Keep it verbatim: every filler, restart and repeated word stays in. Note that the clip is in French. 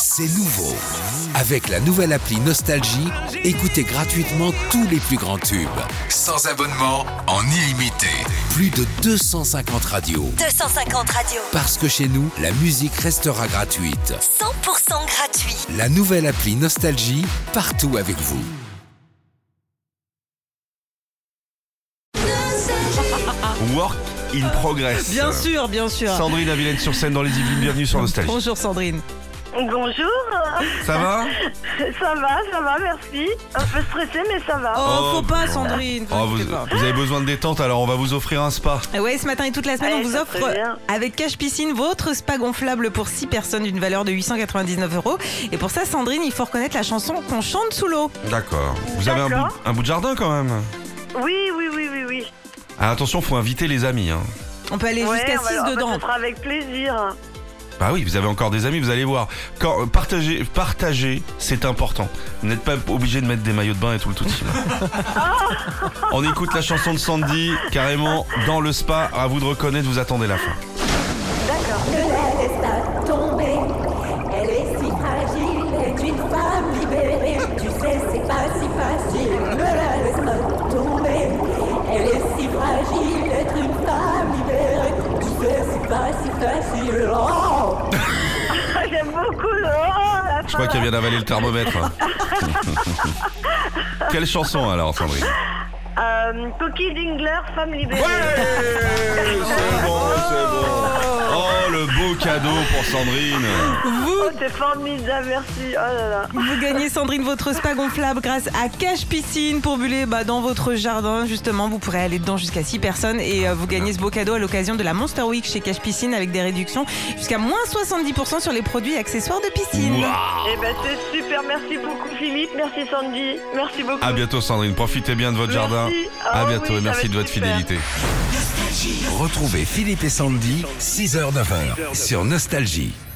C'est nouveau. Avec la nouvelle appli Nostalgie, écoutez gratuitement tous les plus grands tubes. Sans abonnement, en illimité. Plus de deux cent cinquante radios. deux cent cinquante radios. Parce que chez nous, la musique restera gratuite. cent pour cent gratuit. La nouvelle appli Nostalgie, partout avec vous. Work in progress. Bien sûr, bien sûr. Sandrine à Villennes-sur-Seine dans les Yvelines, bienvenue sur Nostalgie. Bonjour Sandrine. Bonjour. Ça va? Ça va, ça va, merci. Un peu stressée, mais ça va. Oh, Oh, faut pas bon. Sandrine. Oh, vous, t'inquiète pas. vous avez besoin de détente, alors on va vous offrir un spa. Ah ouais, ce matin et toute la semaine, Ouais, on vous ça offre serait bien. avec Cash Piscine votre spa gonflable pour six personnes d'une valeur de huit cent quatre-vingt-dix-neuf euros. Et pour ça, Sandrine, il faut reconnaître la chanson qu'on chante sous l'eau. D'accord. Vous avez un bout, D'accord. un bout de jardin quand même? Oui, oui, oui, oui, oui. Ah, attention, faut inviter les amis. Hein. On peut aller Ouais, jusqu'à on va- six on va- dedans. Ça sera avec plaisir. Bah oui, vous avez encore des amis, vous allez voir. Quand, euh, partagez, partagez, c'est important. Vous n'êtes pas obligé de mettre des maillots de bain et tout le tout. On écoute la chanson de Sandy, carrément dans le spa. À vous de reconnaître, vous attendez la fin. D'accord. Ne la laisse pas tomber, elle est si fragile, est une femme libérée. Tu sais, c'est pas si facile, ne la laisse pas tomber, elle est si fragile, être une femme libérée. Tu sais, c'est pas si facile. Oh J'aime beaucoup le. Oh, la Je crois qu'elle vient d'avaler le thermomètre. Quelle chanson alors, Sandrine? Euh, Cookie Dingler, femme libérée. C'est bon, c'est bon. Oh, le beau cadeau pour Sandrine. Oh, c'est formidable, merci. Oh là là. Vous gagnez, Sandrine, votre spa gonflable grâce à Cash Piscine pour buller bah, dans votre jardin. Justement, vous pourrez aller dedans jusqu'à six personnes et euh, vous gagnez ce beau cadeau à l'occasion de la Monster Week chez Cash Piscine avec des réductions jusqu'à moins soixante-dix pour cent sur les produits et accessoires de piscine. Waouh. Eh ben, c'est super. Merci beaucoup, Philippe. Merci, Sandy. Merci beaucoup. À bientôt, Sandrine. Profitez bien de votre Merci. jardin. Ah À oui, bientôt ça et va merci être de votre super. fidélité. Retrouvez Philippe et Sandy, six heures neuf heures, sur Nostalgie.